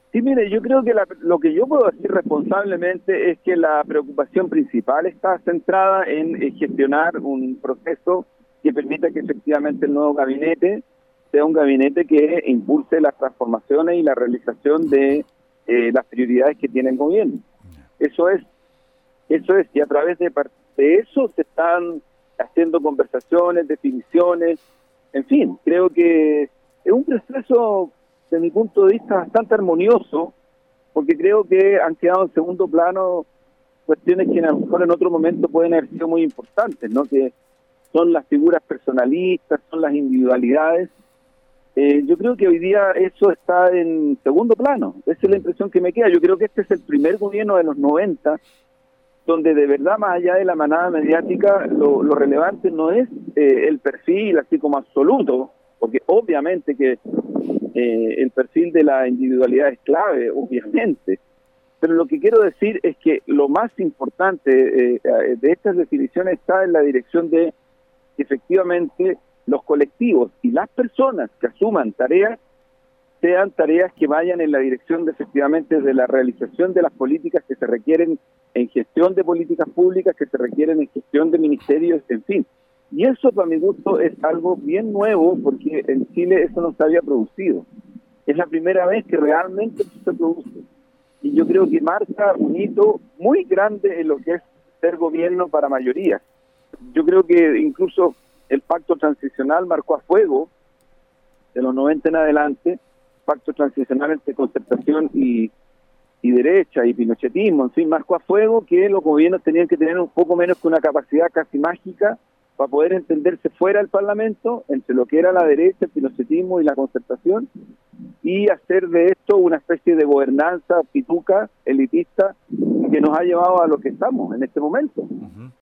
Sí, mire, yo creo que lo que yo puedo decir responsablemente es que la preocupación principal está centrada en gestionar un proceso que permita que efectivamente el nuevo gabinete sea un gabinete que impulse las transformaciones y la realización de las prioridades que tiene el gobierno. Eso es, y a través de eso se están haciendo conversaciones, definiciones, en fin, creo que es un proceso, desde mi punto de vista, bastante armonioso, porque creo que han quedado en segundo plano cuestiones que a lo mejor en otro momento pueden haber sido muy importantes, ¿no? Que son las figuras personalistas, son las individualidades. Yo creo que hoy día eso está en segundo plano. Esa es la impresión que me queda. Yo creo que este es el primer gobierno de los 90 donde de verdad, más allá de la manada mediática, lo relevante no es el perfil así como absoluto, porque obviamente que el perfil de la individualidad es clave, obviamente, pero lo que quiero decir es que lo más importante de estas definiciones está en la dirección de que efectivamente los colectivos y las personas que asuman tareas sean tareas que vayan en la dirección de efectivamente de la realización de las políticas que se requieren en gestión de políticas públicas, que se requieren en gestión de ministerios, en fin. Y eso, para mi gusto, es algo bien nuevo, porque en Chile eso no se había producido. Es la primera vez que realmente eso se produce. Y yo creo que marca un hito muy grande en lo que es ser gobierno para mayoría. Yo creo que incluso el pacto transicional marcó a fuego, de los 90 en adelante, pacto transicional entre concertación y derecha y pinochetismo, en fin, marcó a fuego que los gobiernos tenían que tener un poco menos que una capacidad casi mágica para poder entenderse fuera del Parlamento entre lo que era la derecha, el pinochetismo y la concertación, y hacer de esto una especie de gobernanza pituca, elitista, que nos ha llevado a lo que estamos en este momento.